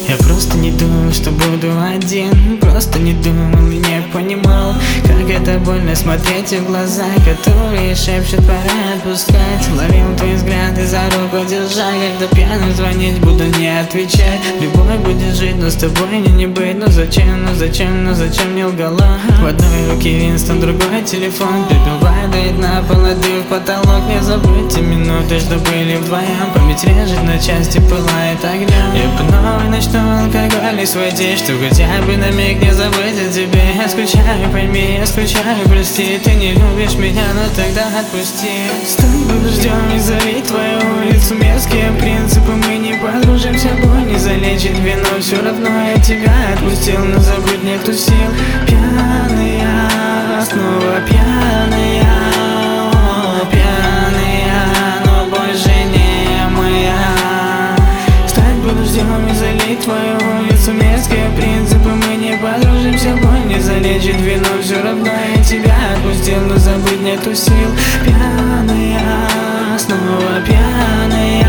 Я просто не думал, что буду один. Просто не думал и не понимал, как это больно смотреть в глаза, которые шепчут, пора отпускать. Ловил твои взгляды, за руку держа, когда пьяным звонить буду, не отвечать. Любовь будет жить, но с тобой не быть. Ну зачем не лгала? В одной руке Винстон, другой телефон. Пепел падает на пол, а ты в потолок. Не забудьте минуты, что были вдвоем. Память режет на части, пылает огнем. Я по новой начну алкоголь и свой день, что хотя бы на миг не забыть о тебе. Я скучаю, пойми, я скучаю, прости. Ты не любишь меня, но тогда отпусти. Стой, буду ждем и залить твою улицу. Мерзкие принципы, мы не подружимся, боль не залечит вино. Все равно я тебя отпустил, но забыть нету сил. Пьяная, снова пьяная, пьяная, но больше не моя. Стать буду ждем и залить твою улицу. Мерзкие принципы, мы не подружимся, боль не залечит вино. Все равно я тебя отпустил, но забыть нету сил. Пьяная, снова пьяная,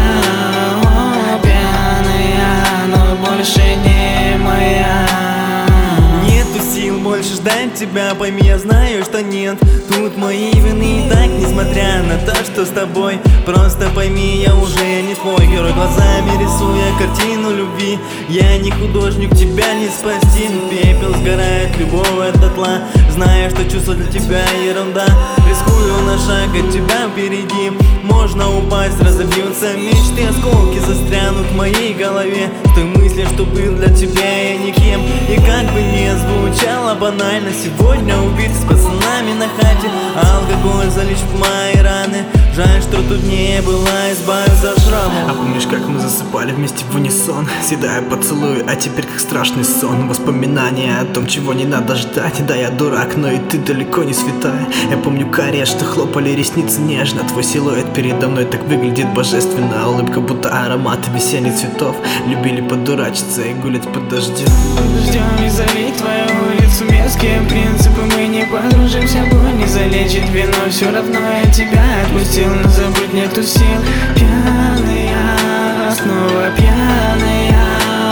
пьяная, но больше не моя. Нету сил больше ждать тебя, пойми, я знаю, что нет тут моей вины. И так, несмотря на то, что с тобой, просто пойми, я уже не твой герой. Глазами рисуя картину любви, я не художник, тебя не спасти. Но пепел сгорает, любовь дотла, зная, что чувство для тебя ерунда. Рискую на шаг от тебя впереди, можно упасть, разобьются мечты. Осколки застрянут в моей голове с той мысли, что был для тебя я никем. И как бы ни звучало банально, сегодня убит с пацанами на хате. Алкоголь залечит мои раны, жаль, что тут не было, избавиться от шрамов. А помнишь, как мы засыпали вместе в унисон, съедая поцелуй, а теперь как страшный сон. Воспоминания о том, чего не надо ждать. Да, я дурак, но и ты далеко не святая. Я помню карие, что хлопали ресницы нежно. Твой силуэт передо мной так выглядит божественно. Улыбка будто аромат весенних цветов. Любили подурачиться и гулять под дождем. Ждем и залить твою улицу. Мерзкие принципы, мы не подружимся, боль не залечит вино. Все равно я тебя отпустил, но забыть нету сил. Пьяная, снова пьяная,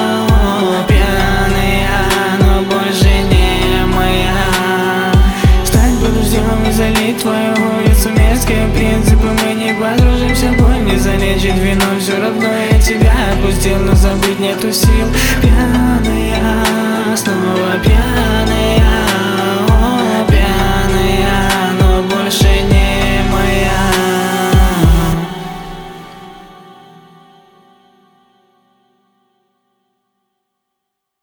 пьяная, но больше не моя. Стать буду ждем и залить твою улицу. Мерзкие принципы, мы не подружимся, боль не залечит вино. Все равно я тебя отпустил, но забыть нету сил. Пьяная,